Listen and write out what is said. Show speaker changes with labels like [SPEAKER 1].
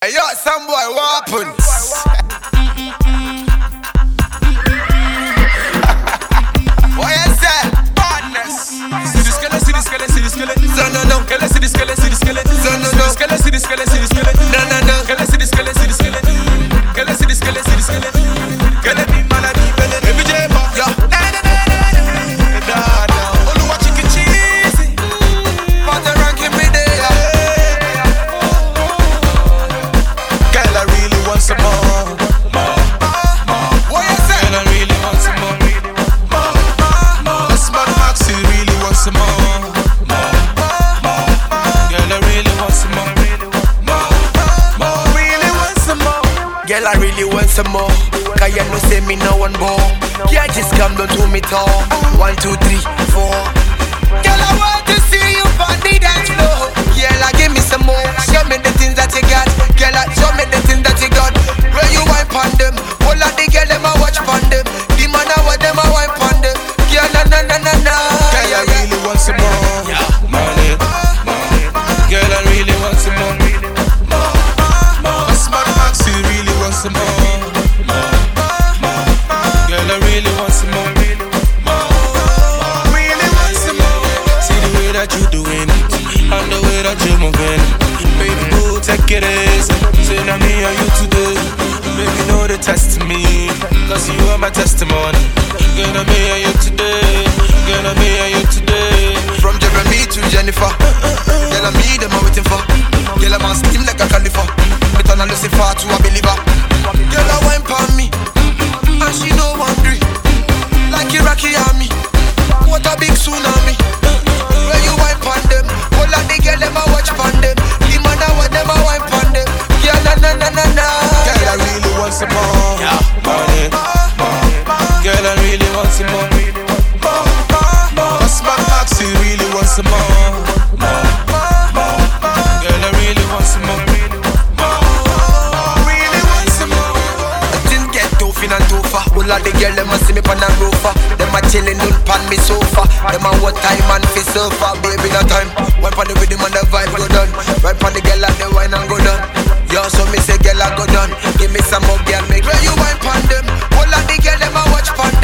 [SPEAKER 1] Hey, yo, some boy, what happens? What you say? Badness.
[SPEAKER 2] See the skeleton, see the skeleton, see the skeleton.
[SPEAKER 1] No.
[SPEAKER 2] See the skeleton, see the skeleton.
[SPEAKER 1] No.
[SPEAKER 2] See the skeleton, see the skeleton, see the skeleton.
[SPEAKER 1] No.
[SPEAKER 2] See the skeleton, see the skeleton. See the skeleton, see the skeleton. Can it be man and evil? Baby J,
[SPEAKER 1] yo.
[SPEAKER 2] Only watch chicken cheesy.
[SPEAKER 1] Party ranking me there.
[SPEAKER 2] Girl, I really want some more.
[SPEAKER 1] What you say?
[SPEAKER 2] Girl, I really want some more. That's my Maxi, really want some more. Girl, I really want some more. Really want some more.
[SPEAKER 1] Girl, I really want some more. Cause you know say me no one more. Yeah, just come down to me tall. 1, 2, 3, 4. Girl, I want to see you on the dance floor. Girl, I give me some more. Show me the things that you got. Girl, show me the things that you got. Where you wine pon them. All of the girl them I watch pon them. The man I want them I wine pon them. Girl, na.
[SPEAKER 2] Girl, I really want some more. Money. Girl, I really want some more. That's my Maxi, really want some more. Girl, I really want some more. Really want some more. See the way that you doing it, and the way that you moving. Baby boo, take it easy. Say now me and you today. Baby know the test me, cause you are my testimony. Girl, I'm me and you today. Girl, I'm me and you today.
[SPEAKER 1] From Jeremy to Jennifer. Girl, I'm me them I waiting for. Girl, I'm on steam like a Khalifa. Me turn a Lucifer to a believer. Girl, I wine pon me, and she no hungry. Like Iraqi army. What a big tsunami. Where you wine pon them. All of the girl them I watch pon them. The man I want them I wine pon them. Girl, na.
[SPEAKER 2] Girl, I really want some more. Money. Girl, I really want some more. That's my Maxi, really want some more. Girl, I really want some more. Really want some more.
[SPEAKER 1] I didn't get tough in and tougher. All of the girl them a see me pon a roofer. Them a chillin' on pon me sofa. Them a what time and fi surfer. Baby no time. Wine pon the rhythm and the vibe go down. Wine pon the girl and the wine and go down. Yo, so me say girl I go down. Give me some more girl make. Where you wine pon them? All of the girl them a watch pon